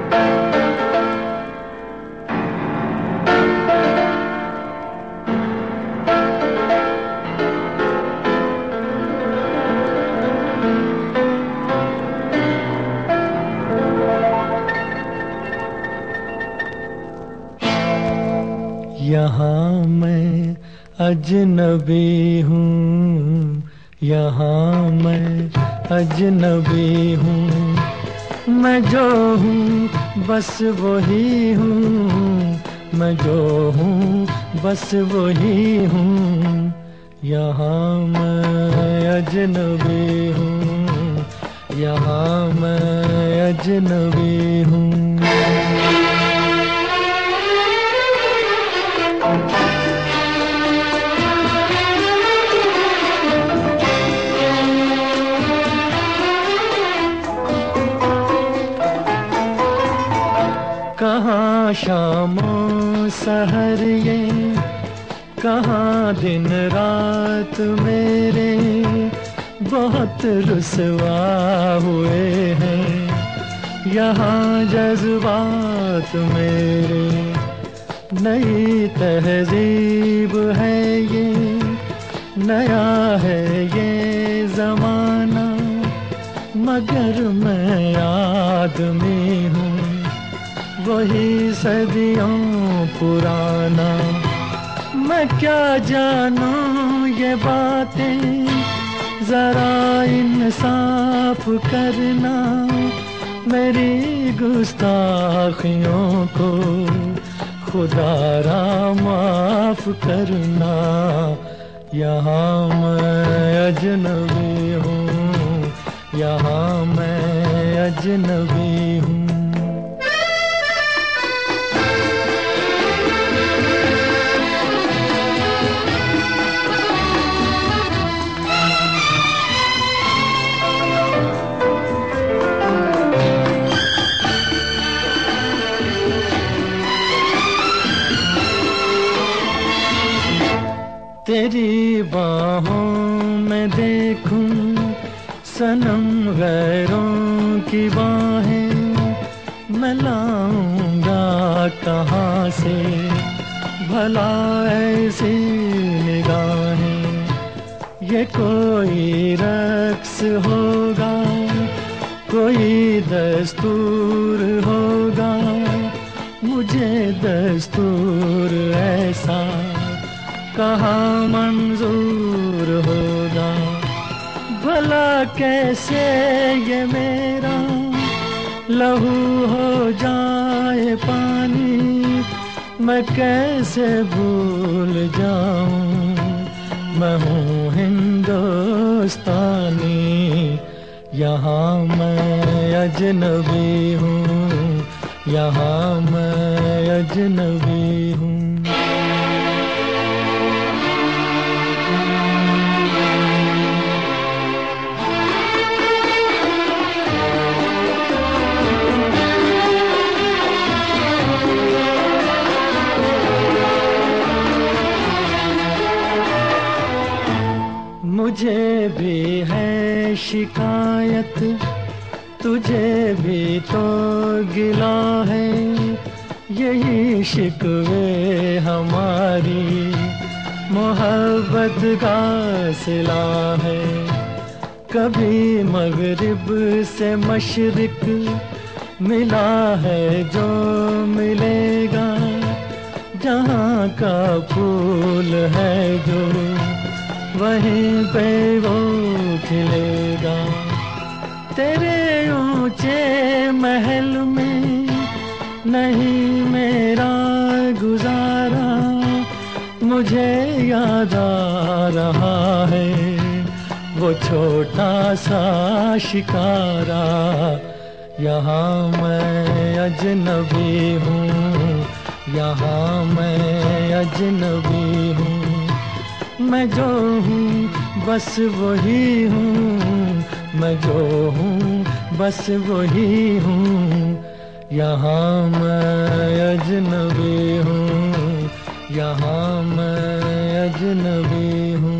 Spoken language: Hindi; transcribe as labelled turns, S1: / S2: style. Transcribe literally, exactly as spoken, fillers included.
S1: यहाँ मैं अजनबी हूँ, यहाँ मैं अजनबी हूँ। मैं जो हूँ बस वही हूँ, मैं जो हूँ बस वही हूँ। यहाँ मैं अजनबी हूँ, यहाँ मैं अजनबी हूँ। कहाँ शामों सहर ये, कहाँ दिन रात मेरे बहुत रुसवा हुए हैं। यहाँ जज्बात मेरे, नई तहजीब है ये, नया है ये ज़माना, मगर मैं आदमी हूँ वही सदियों पुराना। मैं क्या जानूं ये बातें, जरा इंसाफ करना, मेरी गुस्ताखियों को खुदारा माफ करना। यहाँ मैं अजनबी हूँ, यहाँ मैं अजनबी हूँ। तेरी बाहों में देखूं सनम गैरों की बाहें, मैं लाऊंगा कहाँ से भला ऐसी निगाहें। ये कोई रक्स होगा, कोई दस्तूर होगा, मुझे दस्तूर ऐसा कहाँ मंजूर होगा। भला कैसे ये मेरा लहू हो जाए पानी, मैं कैसे भूल जाऊं मैं हूँ हिंदुस्तानी। यहाँ मैं अजनबी हूँ, यहाँ मैं अजनबी हूँ। मुझे भी है शिकायत, तुझे भी तो गिला है, यही शिकवे हमारी मोहब्बत का सिला है। कभी मगरिब से मशरिक मिला है जो मिलेगा, जहाँ का फूल है जो वहीं पे वो खिलेगा। तेरे ऊंचे महल में नहीं मेरा गुजारा, मुझे याद आ रहा है वो छोटा सा शिकारा। यहाँ मैं अजनबी हूँ, यहाँ मैं अजनबी हूँ। मैं जो हूँ बस वही हूँ, मैं जो हूँ बस वही हूँ। यहाँ मैं अजनबी हूँ, यहाँ मैं अजनबी हूँ।